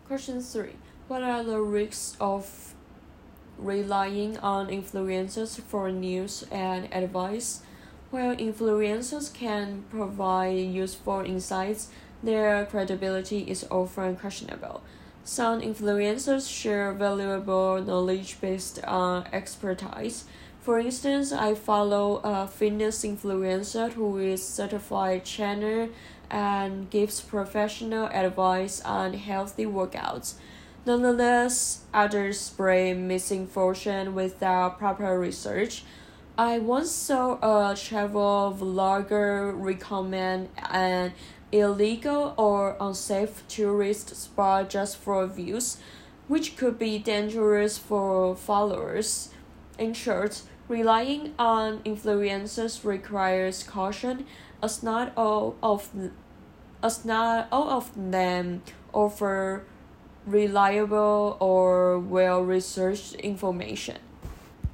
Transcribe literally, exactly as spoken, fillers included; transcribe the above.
Question three. What are the risks of relying on influencers for news and advice? While influencers can provide useful insights, their credibility is often questionable. Some influencers share valuable knowledge based on expertise. For instance, I follow a fitness influencer who is certified trainer and gives professional advice on healthy workouts. Nonetheless, others spread misinformation without proper research. I once saw a travel vlogger recommend an illegal or unsafe tourist spot just for views, which could be dangerous for followers. In short, relying on influencers requires caution, as not all of as not all of them offer reliable or well researched information.